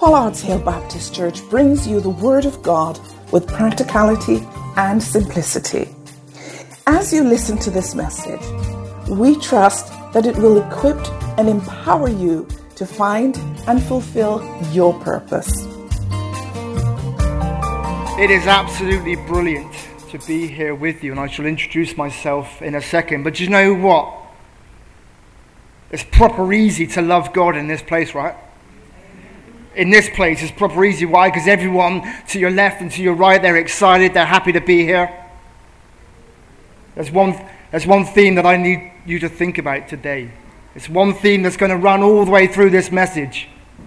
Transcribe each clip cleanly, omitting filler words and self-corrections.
Pollard's Hill Baptist Church brings you the Word of God with practicality and simplicity. As you listen to this message, we trust that it will equip and empower you to find and fulfill your purpose. It is absolutely brilliant to be here with you, and I shall introduce myself in a second. But you know what? It's proper easy to love God in this place, right? In this place, it's proper easy. Why? Because everyone to your left and to your right, they're excited, they're happy to be here. There's one theme that I need you to think about today. It's one theme that's going to run all the way through this message.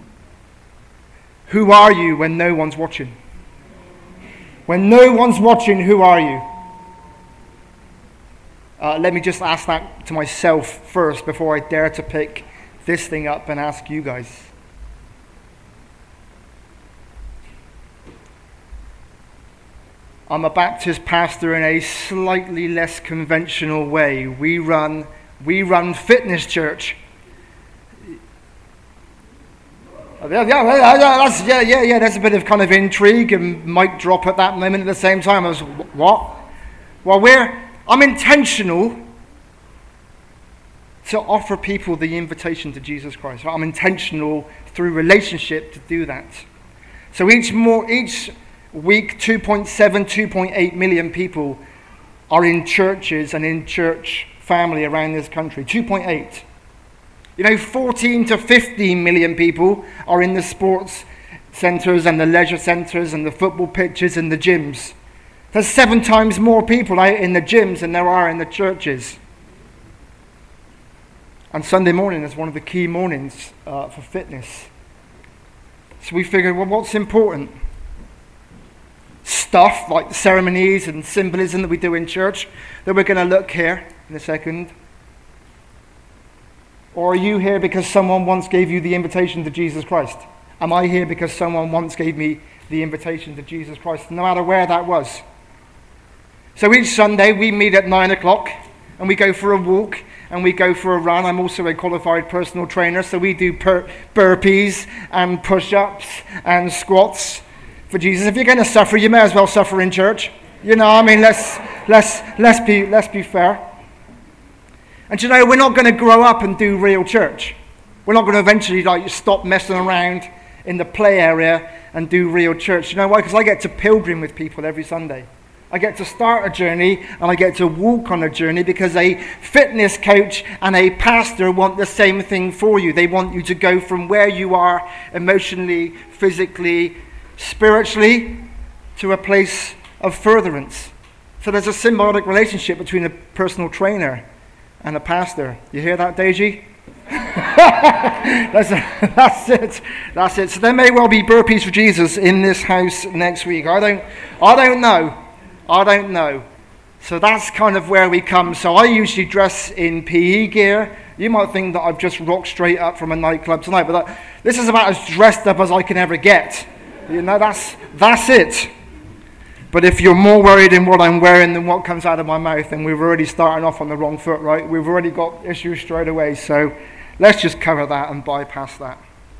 Who are you when no one's watching? When no one's watching, who are you? Let me just ask that to myself first before I dare to pick this thing up and ask you guys. I'm a Baptist pastor in a slightly less conventional way. We run Fitness Church. Yeah, there's a bit of kind of intrigue and mic drop at that moment at the same time. I was, what? Well, I'm intentional to offer people the invitation to Jesus Christ. I'm intentional through relationship to do that. So each week, 2.8 million people are in churches and in church family around this country. 2.8. 14 to 15 million people are in the sports centres and the leisure centres and the football pitches and the gyms. There's 7 times more people out in the gyms than there are in the churches. And Sunday morning is one of the key mornings for fitness. So we figured, well, what's important? Stuff like the ceremonies and symbolism that we do in church that we're going to look here in a second. Or are you here because someone once gave you the invitation to Jesus Christ? Am I here because someone once gave me the invitation to Jesus Christ, no matter where that was? So each Sunday we meet at 9 o'clock and we go for a walk and we go for a run. I'm also a qualified personal trainer, so we do burpees and push-ups and squats for Jesus. If you're going to suffer, you may as well suffer in church. Let's be fair. And we're not going to grow up and do real church. We're not going to eventually stop messing around in the play area and do real church. You know why? Because I get to pilgrim with people every Sunday. I get to start a journey and I get to walk on a journey because a fitness coach and a pastor want the same thing for you. They want you to go from where you are emotionally, physically, spiritually to a place of furtherance. So there's a symbiotic relationship between a personal trainer and a pastor. You hear that, Deji? That's it. So there may well be burpees for Jesus in this house next week. I don't know. So that's kind of where we come. So I usually dress in PE gear. You might think that I've just rocked straight up from a nightclub tonight, but this is about as dressed up as I can ever get. That's it. But if you're more worried in what I'm wearing than what comes out of my mouth, then we're already starting off on the wrong foot, right? We've already got issues straight away. So let's just cover that and bypass that.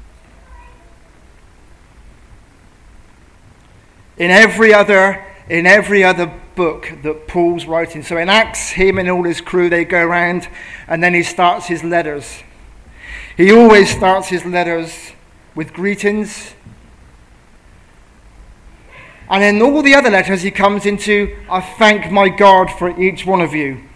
In every other book that Paul's writing, so in Acts, him and all his crew, they go around and then he starts his letters. He always starts his letters with greetings. And in all the other letters, he comes into, I thank my God for each one of you.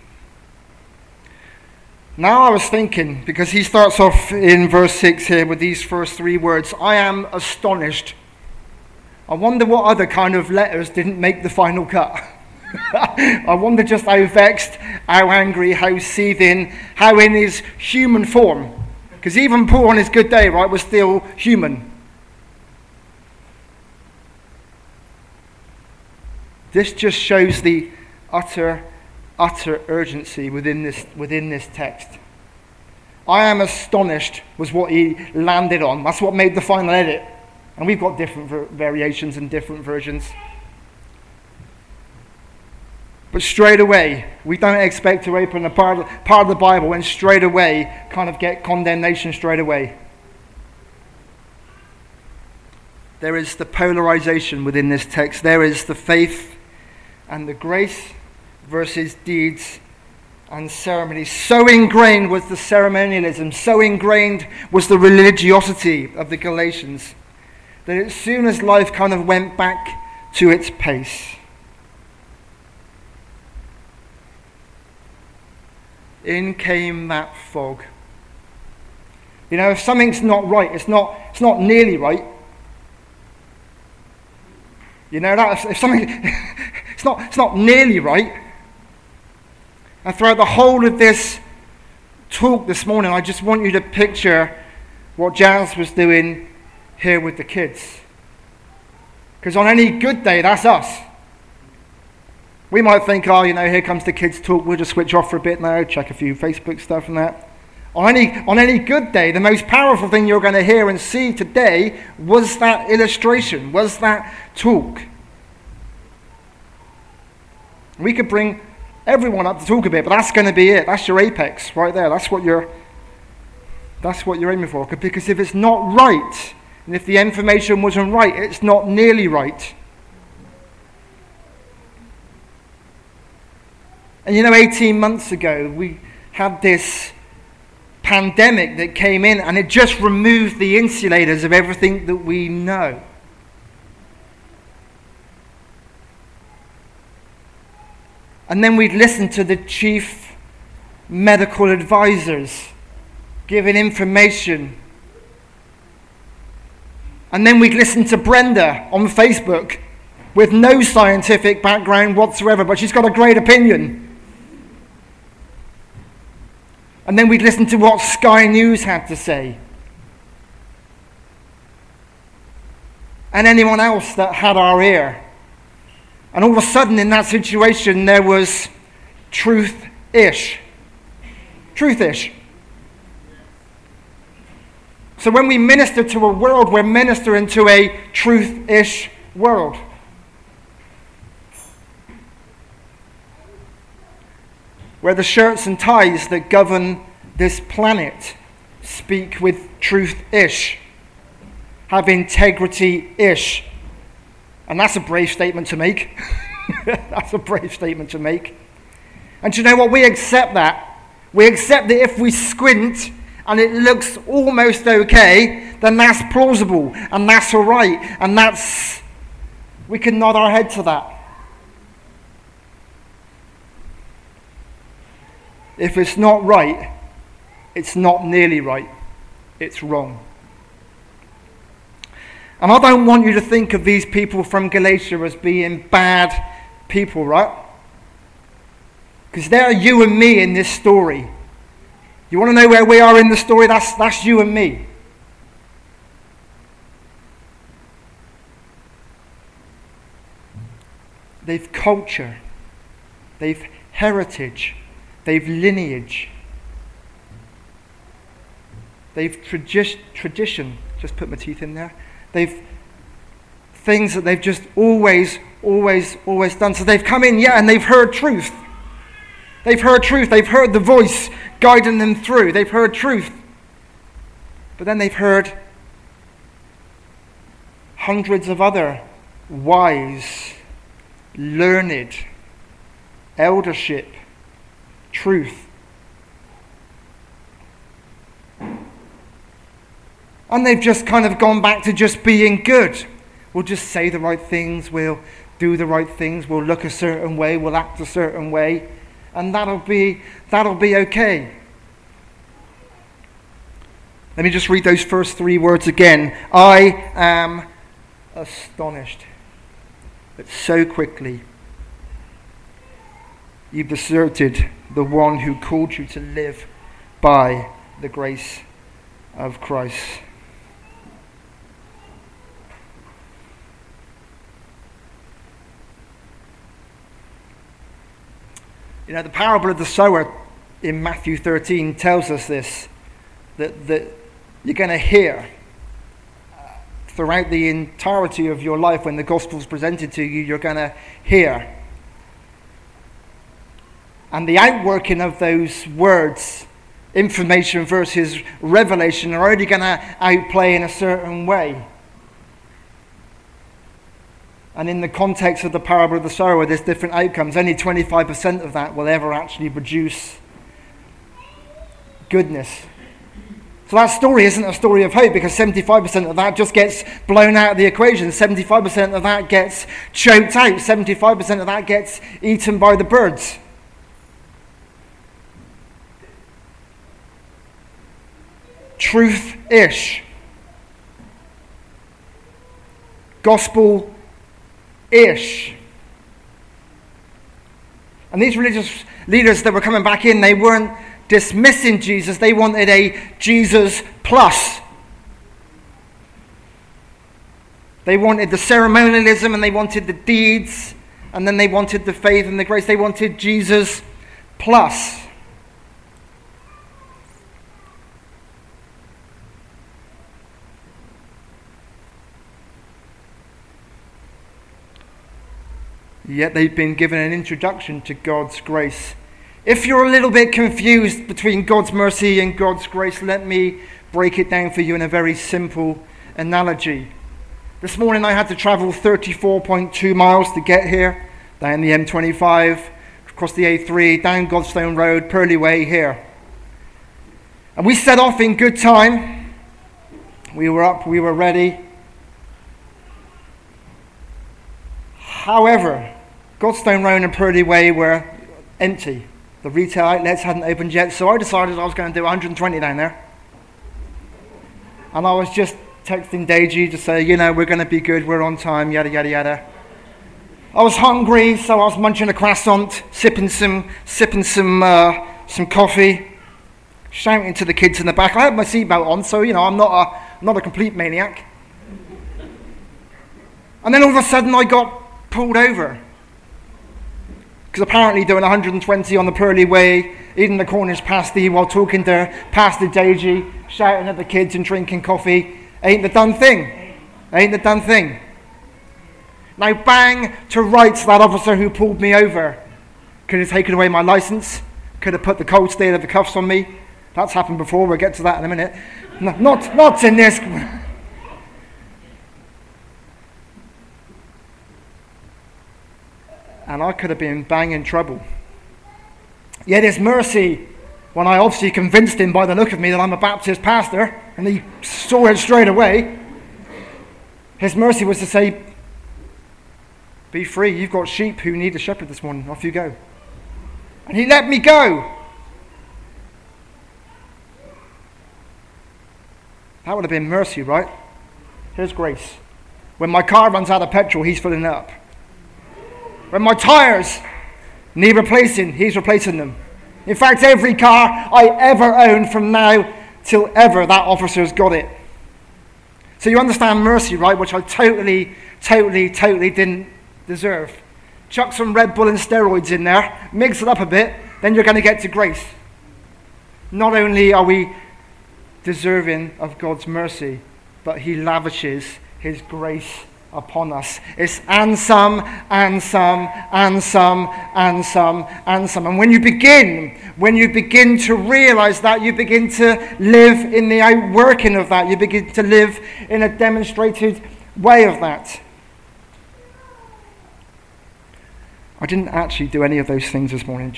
Now I was thinking, because he starts off in verse 6 here with these first 3 words, I am astonished. I wonder what other kind of letters didn't make the final cut. I wonder just how vexed, how angry, how seething, how in his human form. Because even Paul on his good day, right, was still human. This just shows the utter urgency within this text. I am astonished was what he landed on. That's what made the final edit. And we've got different variations and different versions. But straight away, we don't expect to open a part of the Bible and straight away kind of get condemnation straight away. there is the polarization within this text. There is the faith and the grace versus deeds and ceremony. So ingrained was the ceremonialism, so ingrained was the religiosity of the Galatians, that as soon as life kind of went back to its pace, in came that fog. You know, if something's not right, it's not nearly right. You know that if something it's not nearly right. And throughout the whole of this talk this morning, I just want you to picture what Jazz was doing here with the kids. Because on any good day, that's us. We might think, oh, you know, here comes the kids' talk, we'll just switch off for a bit now, check a few Facebook stuff and that. On any good day, the most powerful thing you're going to hear and see today was that illustration, was that talk. We could bring everyone up to talk a bit, but that's going to be it. That's your apex right there. That's what you're aiming for. Because if it's not right, and if the information wasn't right, it's not nearly right. And you know, 18 months ago, we had this pandemic that came in, and it just removed the insulators of everything that we know. And then we'd listen to the chief medical advisors giving information. And then we'd listen to Brenda on Facebook with no scientific background whatsoever, but she's got a great opinion. And then we'd listen to what Sky News had to say. And anyone else that had our ear. And all of a sudden in that situation there was truth-ish. Truth-ish. So when we minister to a world, we're ministering to a truth-ish world. Where the shirts and ties that govern this planet speak with truth-ish, have integrity-ish. And that's a brave statement to make. That's a brave statement to make. And you know what? We accept that. We accept that if we squint and it looks almost okay, then that's plausible and that's all right. And we can nod our head to that. If it's not right, it's not nearly right. It's wrong. And I don't want you to think of these people from Galatia as being bad people, right? Because they're you and me in this story. You want to know where we are in the story? That's you and me. They've culture. They've heritage. They've lineage. They've tradition. Just put my teeth in there. They've things that they've just always done. So they've come in, and they've heard truth. They've heard truth. They've heard the voice guiding them through. They've heard truth. But then they've heard hundreds of other wise, learned, eldership, truth. And they've just kind of gone back to just being good. We'll just say the right things, we'll do the right things, we'll look a certain way, we'll act a certain way, and that'll be okay. Let me just read those first three words again. I am astonished that so quickly you've deserted the one who called you to live by the grace of Christ. You know, the parable of the sower in Matthew 13 tells us this, that you're going to hear throughout the entirety of your life when the gospel's presented to you, you're going to hear. And the outworking of those words, information versus revelation, are only going to outplay in a certain way. And in the context of the parable of the sower, there's different outcomes. Only 25% of that will ever actually produce goodness. So that story isn't a story of hope, because 75% of that just gets blown out of the equation. 75% of that gets choked out. 75% of that gets eaten by the birds. Truth-ish. Gospel-ish. And these religious leaders that were coming back in, they weren't dismissing Jesus. They wanted a Jesus plus. They wanted the ceremonialism, and they wanted the deeds, and then they wanted the faith and the grace. They wanted Jesus plus. Yet they've been given an introduction to God's grace. If you're a little bit confused between God's mercy and God's grace, let me break it down for you in a very simple analogy. This morning I had to travel 34.2 miles to get here, down the M25, across the A3, down Godstone Road, Purley Way here. And we set off in good time. We were up, we were ready. However, Godstone Road and Purley Way were empty. The retail outlets hadn't opened yet, so I decided I was going to do 120 down there. And I was just texting Deji to say, we're going to be good, we're on time, yada, yada, yada. I was hungry, so I was munching a croissant, sipping some coffee, shouting to the kids in the back. I had my seatbelt on, so, I'm not a complete maniac. And then all of a sudden I got pulled over. Because apparently doing 120 on the Purley Way, eating the Cornish pasty while talking to Pastor Deji, shouting at the kids and drinking coffee, ain't the done thing. Ain't the done thing. Now bang to rights that officer who pulled me over. Could have taken away my license. Could have put the cold steel of the cuffs on me. That's happened before, we'll get to that in a minute. Not in this. And I could have been bang in trouble. Yet his mercy, when I obviously convinced him by the look of me that I'm a Baptist pastor, and he saw it straight away, his mercy was to say, be free, you've got sheep who need a shepherd this morning, off you go. And he let me go. That would have been mercy, right? Here's grace. When my car runs out of petrol, he's filling it up. When my tires need replacing, he's replacing them. In fact, every car I ever own from now till ever, that officer's got it. So you understand mercy, right? Which I totally didn't deserve. Chuck some Red Bull and steroids in there, mix it up a bit, then you're going to get to grace. Not only are we deserving of God's mercy, but he lavishes his grace upon us. It's and some, and some, and some, and some, and some. And when you begin to realize that, you begin to live in the outworking of that. You begin to live in a demonstrated way of that. I didn't actually do any of those things this morning.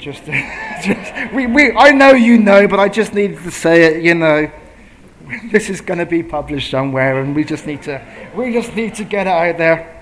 I know you know, but I just needed to say it. This is going to be published somewhere, and we just need to get it out there.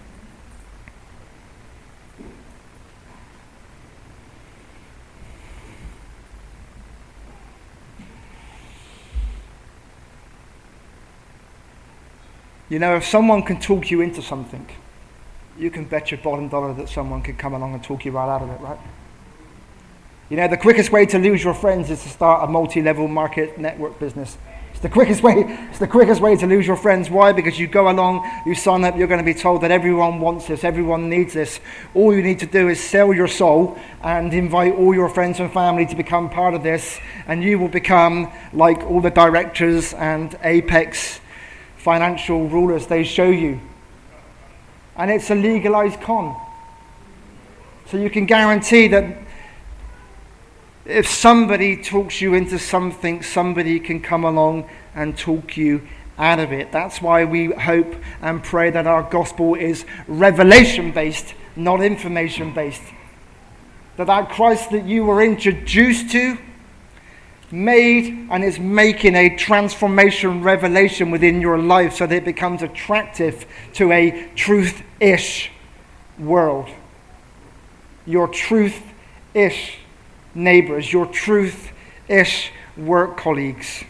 If someone can talk you into something, you can bet your bottom dollar that someone can come along and talk you right out of it, right? The quickest way to lose your friends is to start a multi-level market network business. It's the quickest way to lose your friends. Why? Because you go along, you sign up, you're going to be told that everyone wants this, everyone needs this. All you need to do is sell your soul and invite all your friends and family to become part of this, and you will become like all the directors and apex financial rulers they show you. And it's a legalized con. So you can guarantee that if somebody talks you into something, somebody can come along and talk you out of it. That's why we hope and pray that our gospel is revelation-based, not information-based. That Christ that you were introduced to made and is making a transformation revelation within your life so that it becomes attractive to a truth-ish world. Your truth-ish neighbors, your truth-ish work colleagues.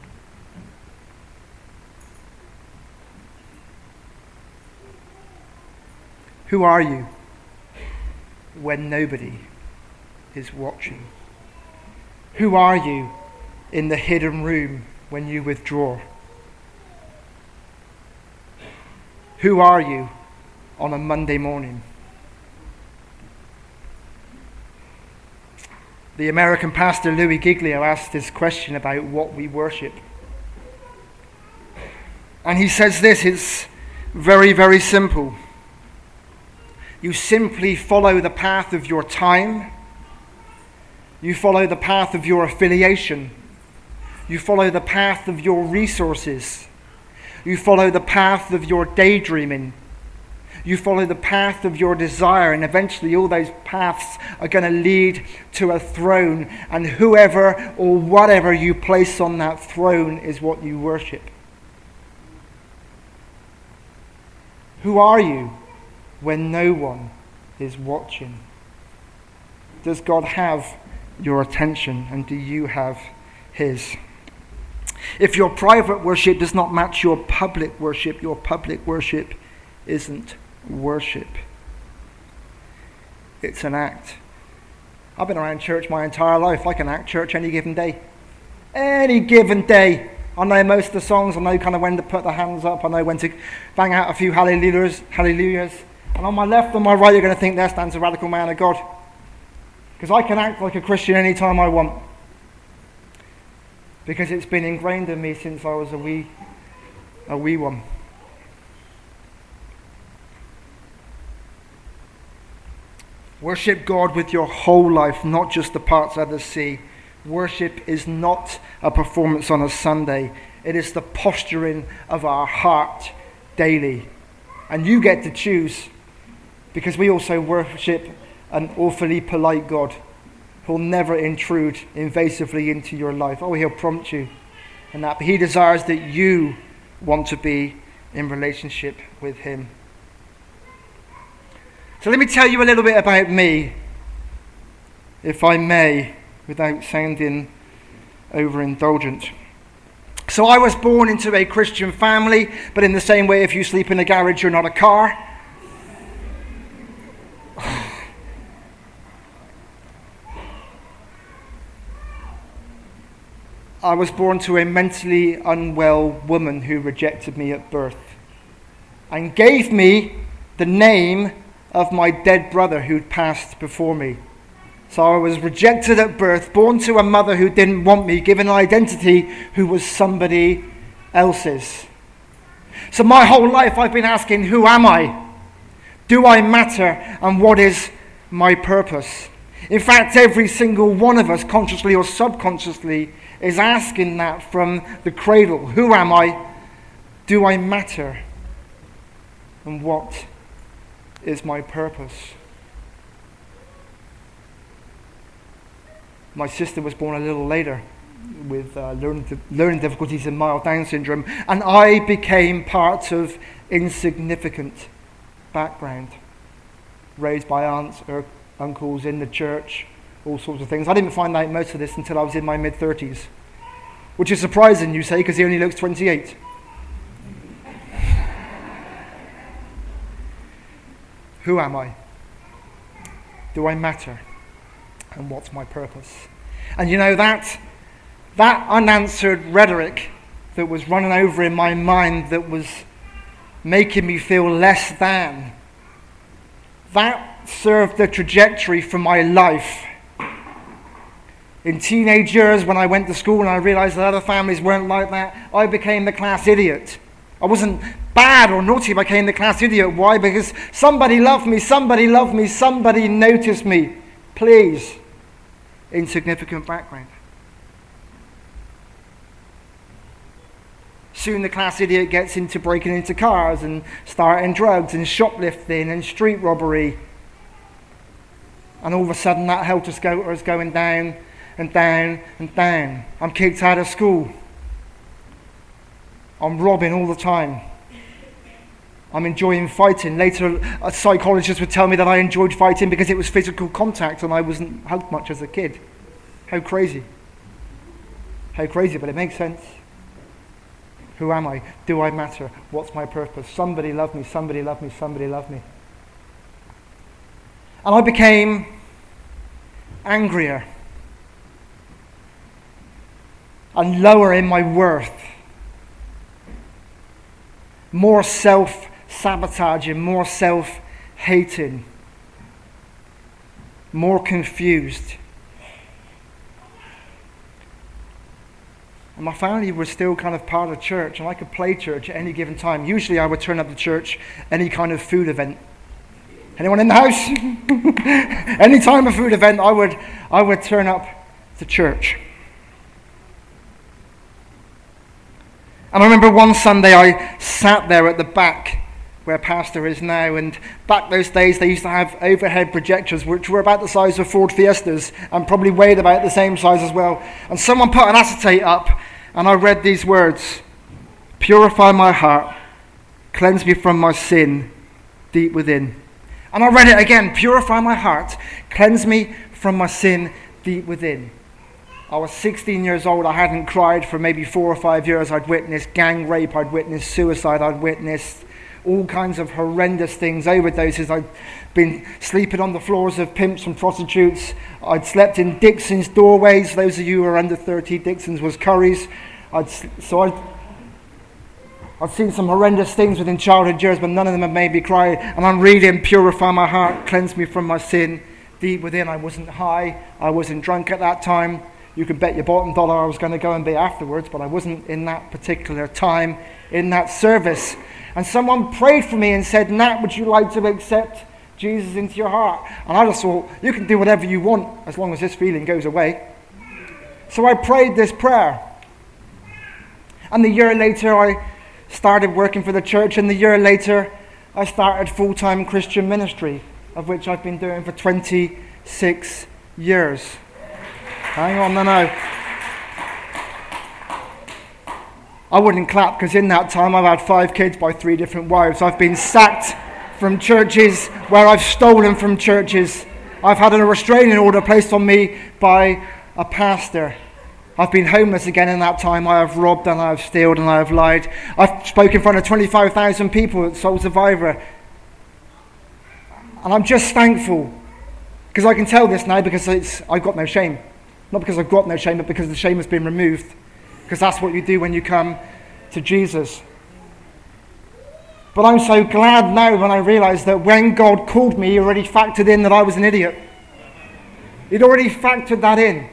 Who are you when nobody is watching? Who are you in the hidden room when you withdraw? Who are you on a Monday morning? The American pastor Louis Giglio asked this question about what we worship. And he says this, it's very, very simple. You simply follow the path of your time. You follow the path of your affiliation. You follow the path of your resources. You follow the path of your daydreaming. You follow the path of your desire, and eventually all those paths are going to lead to a throne, and whoever or whatever you place on that throne is what you worship. Who are you when no one is watching? Does God have your attention, and do you have his? If your private worship does not match your public worship isn't worship. It's an act. I've been around church my entire life. I can act church any given day. Any given day. I know most of the songs. I know kind of when to put the hands up. I know when to bang out a few hallelujahs. And on my left and my right, you're going to think there stands a radical man of God. Because I can act like a Christian any time I want. Because it's been ingrained in me since I was a wee one. Worship God with your whole life, not just the parts others see. Worship is not a performance on a Sunday. It is the posturing of our heart daily. And you get to choose, because we also worship an awfully polite God who'll never intrude invasively into your life. Oh, he'll prompt you and that, but he desires that you want to be in relationship with him. So let me tell you a little bit about me, if I may, without sounding overindulgent. So I was born into a Christian family, but in the same way, if you sleep in a garage, you're not a car. I was born to a mentally unwell woman who rejected me at birth and gave me the name of my dead brother who'd passed before me. So I was rejected at birth, born to a mother who didn't want me, given an identity who was somebody else's. So my whole life I've been asking, who am I? Do I matter? And what is my purpose? In fact, every single one of us, consciously or subconsciously, is asking that from the cradle. Who am I? Do I matter? And what is my purpose? My sister was born a little later with learning difficulties and mild Down syndrome, and I became part of insignificant background, raised by aunts or uncles in the church, all sorts of things. I didn't find out most of this until I was in my mid-30s, which is surprising, you say, because he only looks 28. Who am I? Do I matter? And what's my purpose? And you know, that unanswered rhetoric that was running over in my mind, that was making me feel less than, that served the trajectory for my life. In teenage years, when I went to school and I realized that other families weren't like that, I became the class idiot. I wasn't bad or naughty, I became the class idiot. Why? Because somebody loved me, somebody noticed me. Please. Insignificant background. soon the class idiot gets into breaking into cars and starting drugs and shoplifting and street robbery. And all of a sudden that helter-skelter is going down and down and down. I'm kicked out of school. I'm robbing all the time. I'm enjoying fighting. Later, a psychologist would tell me that I enjoyed fighting because it was physical contact and I wasn't hugged much as a kid. How crazy. How crazy, but it makes sense. Who am I? Do I matter? What's my purpose? Somebody love me, somebody love me, somebody love me. And I became angrier and lower in my worth. More self-sabotaging, more self-hating, more confused. And my family was still kind of part of church, and I could play church at any given time. Usually I would turn up to church, any kind of food event. Anyone in the house? Any time of food event, I would turn up to church. And I remember one Sunday I sat there at the back where Pastor is now, and back those days they used to have overhead projectors which were about the size of Ford Fiestas and probably weighed about the same size as well. And someone put an acetate up and I read these words: "Purify my heart, cleanse me from my sin deep within." And I read it again: "Purify my heart, cleanse me from my sin deep within." I was 16 years old. I hadn't cried for maybe 4 or 5 years. I'd witnessed gang rape, I'd witnessed suicide, I'd witnessed all kinds of horrendous things, overdoses. I'd been sleeping on the floors of pimps and prostitutes. I'd slept in Dixon's doorways. Those of you who are under 30, Dixon's was Curry's. I'd seen some horrendous things within childhood years, but none of them have made me cry. And I'm reading, "Purify my heart, cleanse me from my sin deep within." I wasn't high, I wasn't drunk at that time. You could bet your bottom dollar I was going to go and be afterwards, but I wasn't in that particular time, in that service. And someone prayed for me and said, "Nat, would you like to accept Jesus into your heart?" And I just thought, you can do whatever you want as long as this feeling goes away. So I prayed this prayer. And the year later, I started working for the church, and the year later, I started full-time Christian ministry, of which I've been doing for 26 years. Hang on, no. I wouldn't clap because in that time I've had 5 kids by 3 different wives. I've been sacked from churches where I've stolen from churches. I've had a restraining order placed on me by a pastor. I've been homeless again in that time. I have robbed and I have stolen and I have lied. I've spoken in front of 25,000 people at Soul Survivor. And I'm just thankful because I can tell this now because I've got no shame. Not because I've got no shame, but because the shame has been removed. Because that's what you do when you come to Jesus. But I'm so glad now when I realise that when God called me, He already factored in that I was an idiot. He'd already factored that in.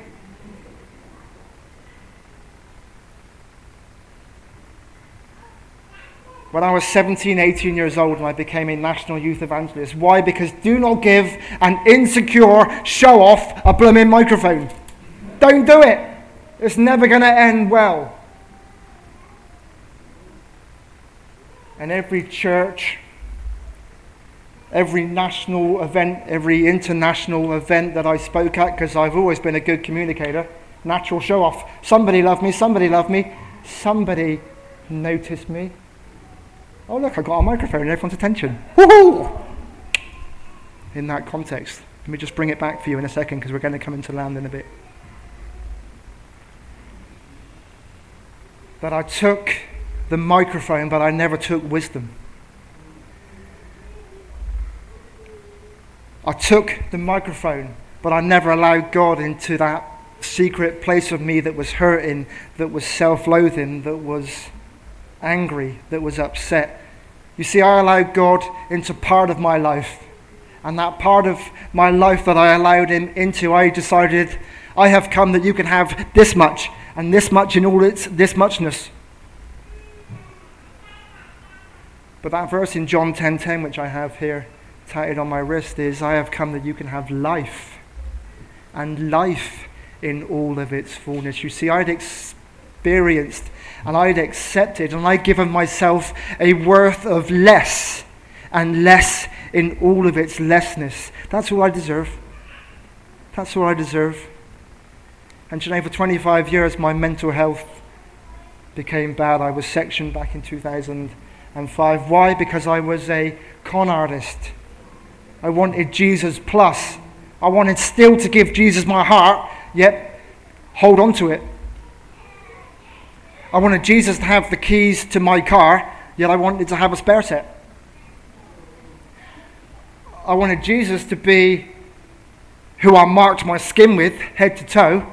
When I was 17, 18 years old and I became a national youth evangelist. Why? Because do not give an insecure show-off a blooming microphone. Don't do it. It's never going to end well. And every church, every national event, every international event that I spoke at, because I've always been a good communicator, natural show-off. Somebody loved me, somebody loved me, somebody noticed me. Oh look, I got a microphone and everyone's attention. Woohoo! In that context. Let me just bring it back for you in a second because we're going to come into land in a bit. That I took the microphone, but I never took wisdom. I took the microphone, but I never allowed God into that secret place of me that was hurting, that was self-loathing, that was angry, that was upset. You see, I allowed God into part of my life. And that part of my life that I allowed Him into, I decided, I have come that you can have this much, and this much in all its this muchness. But that verse in John 10:10, which I have here tatted on my wrist, is, I have come that you can have life, and life in all of its fullness. You see, I'd experienced, and I'd accepted, and I'd given myself a worth of less, and less in all of its lessness. That's all I deserve. That's all I deserve. And for 25 years, my mental health became bad. I was sectioned back in 2005. Why? Because I was a con artist. I wanted Jesus plus. I wanted still to give Jesus my heart, yet hold on to it. I wanted Jesus to have the keys to my car, yet I wanted to have a spare set. I wanted Jesus to be who I marked my skin with, head to toe.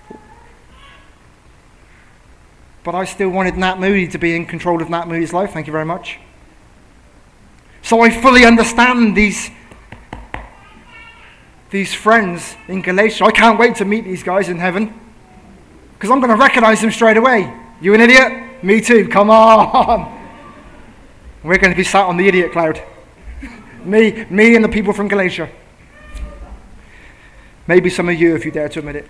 But I still wanted Nat Moody to be in control of Nat Moody's life. Thank you very much. So I fully understand these friends in Galatia. I can't wait to meet these guys in heaven, because I'm going to recognize them straight away. You an idiot? Me too. Come on. We're going to be sat on the idiot cloud. me and the people from Galatia. Maybe some of you, if you dare to admit it.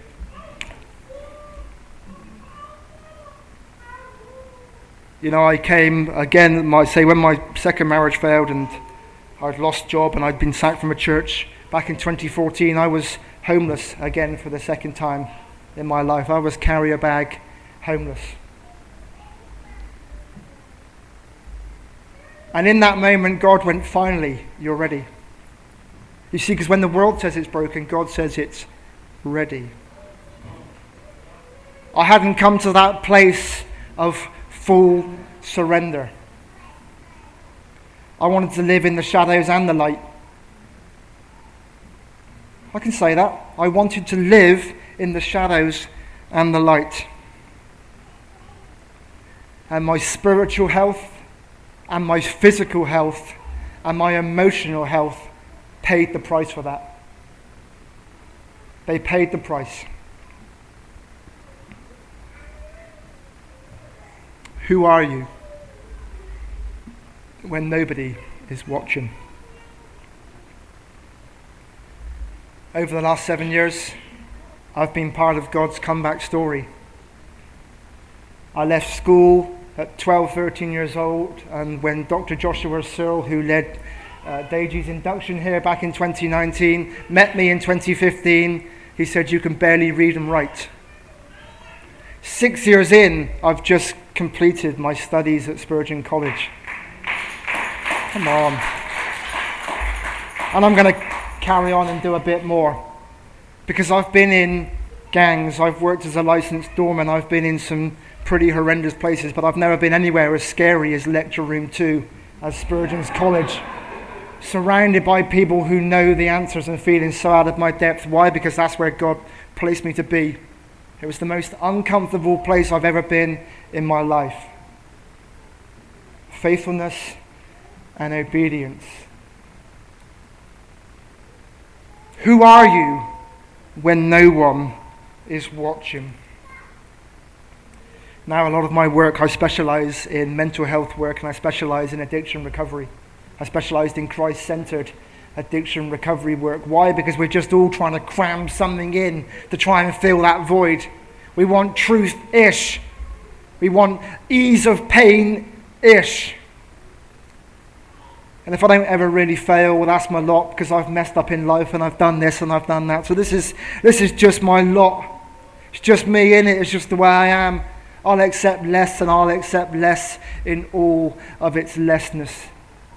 I came again, when my second marriage failed and I'd lost job and I'd been sacked from a church. Back in 2014, I was homeless again for the second time in my life. I was carrier bag homeless. And in that moment, God went, finally, you're ready. You see, because when the world says it's broken, God says it's ready. I hadn't come to that place of full surrender. I wanted to live in the shadows and the light. I can say that. I wanted to live in the shadows and the light. And my spiritual health and my physical health and my emotional health paid the price for that. They paid the price. Who are you when nobody is watching? Over the last 7 years, I've been part of God's comeback story. I left school at 12, 13 years old, and when Dr. Joshua Searle, who led Deiji's induction here back in 2019, met me in 2015, he said, "You can barely read and write." 6 years in, I've just completed my studies at Spurgeon College. Come on. And I'm going to carry on and do a bit more, because I've been in gangs, I've worked as a licensed doorman, I've been in some pretty horrendous places, but I've never been anywhere as scary as Lecture Room 2 at Spurgeon's College, surrounded by people who know the answers and feeling so out of my depth. Why? Because that's where God placed me to be. It was the most uncomfortable place I've ever been in my life. Faithfulness and obedience. Who are you when no one is watching? Now, a lot of my work, I specialize in mental health work, and I specialize in addiction recovery. I specialized in Christ-centered addiction recovery work. Why? Because we're just all trying to cram something in to try and fill that void. We want truth-ish. We want ease of pain-ish. And if I don't ever really fail, well, that's my lot, because I've messed up in life and I've done this and I've done that. So this is just my lot. It's just me in it. It's just the way I am. I'll accept less, and I'll accept less in all of its lessness.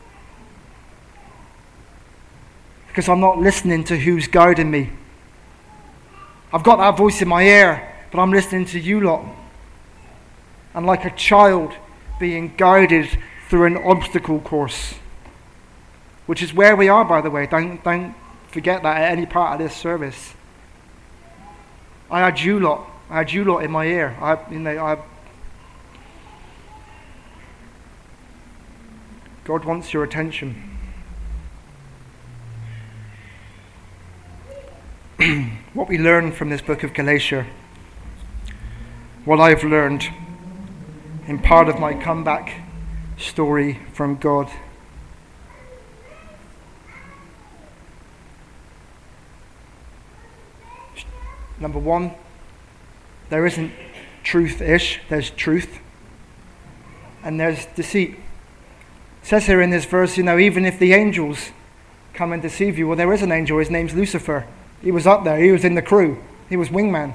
Because I'm not listening to who's guiding me. I've got that voice in my ear, but I'm listening to you lot. And like a child being guided through an obstacle course, which is where we are, by the way. Don't forget that at any part of this service. I had you lot in my ear. God wants your attention. What we learn from this book of Galatia, what I've learned in part of my comeback story from God. Number one, there isn't truth-ish. There's truth. And there's deceit. It says here in this verse, even if the angels come and deceive you, well, there is an angel. His name's Lucifer. He was up there. He was in the crew. He was wingman.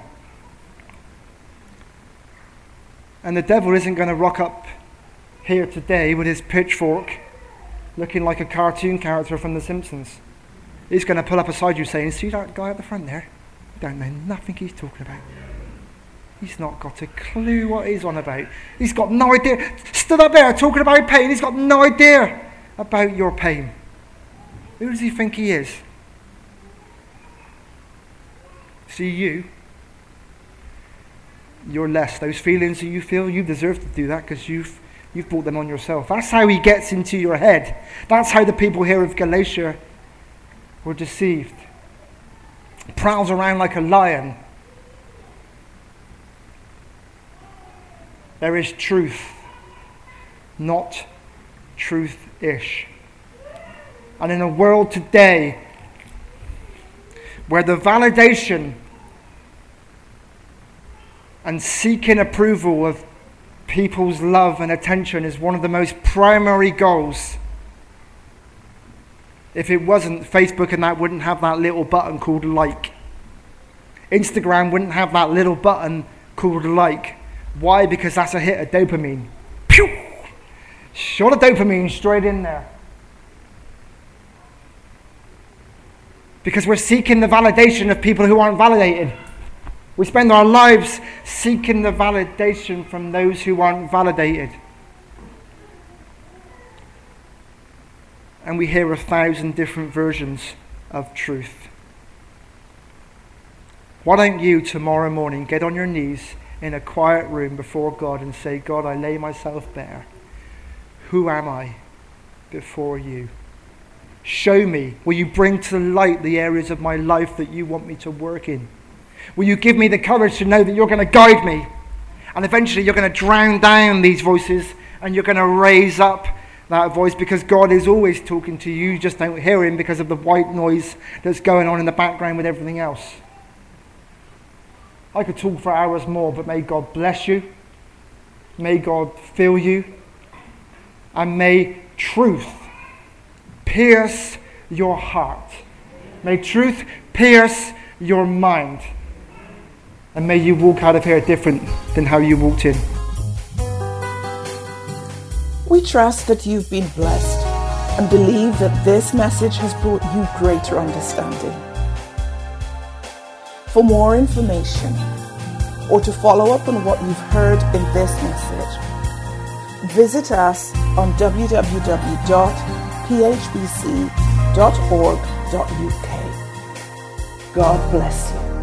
And the devil isn't going to rock up here today with his pitchfork looking like a cartoon character from The Simpsons. He's going to pull up beside you saying, see that guy at the front there? You don't know nothing he's talking about. He's not got a clue what he's on about. He's got no idea. Stood up there talking about pain. He's got no idea about your pain. Who does he think he is? See, you're less. Those feelings that you feel, you deserve to do that because you've brought them on yourself. That's how he gets into your head. That's how the people here of Galatia were deceived. Prowls around like a lion. There is truth, not truth-ish. And in a world today where the validation and seeking approval of people's love and attention is one of the most primary goals. If it wasn't, Facebook and that wouldn't have that little button called like. Instagram wouldn't have that little button called like. Why? Because that's a hit of dopamine. Pew! Shot of dopamine straight in there. Because we're seeking the validation of people who aren't validated. We spend our lives seeking the validation from those who aren't validated. And we hear 1,000 different versions of truth. Why don't you tomorrow morning get on your knees in a quiet room before God and say, God, I lay myself bare. Who am I before you? Show me. Will you bring to light the areas of my life that you want me to work in? Will you give me the courage to know that you're going to guide me? And eventually you're going to drown down these voices and you're going to raise up that voice, because God is always talking to you. You just don't hear him because of the white noise that's going on in the background with everything else. I could talk for hours more, but may God bless you. May God fill you. And may truth pierce your heart. May truth pierce your mind. And may you walk out of here different than how you walked in. We trust that you've been blessed and believe that this message has brought you greater understanding. For more information or to follow up on what you've heard in this message, visit us on www.phbc.org.uk. God bless you.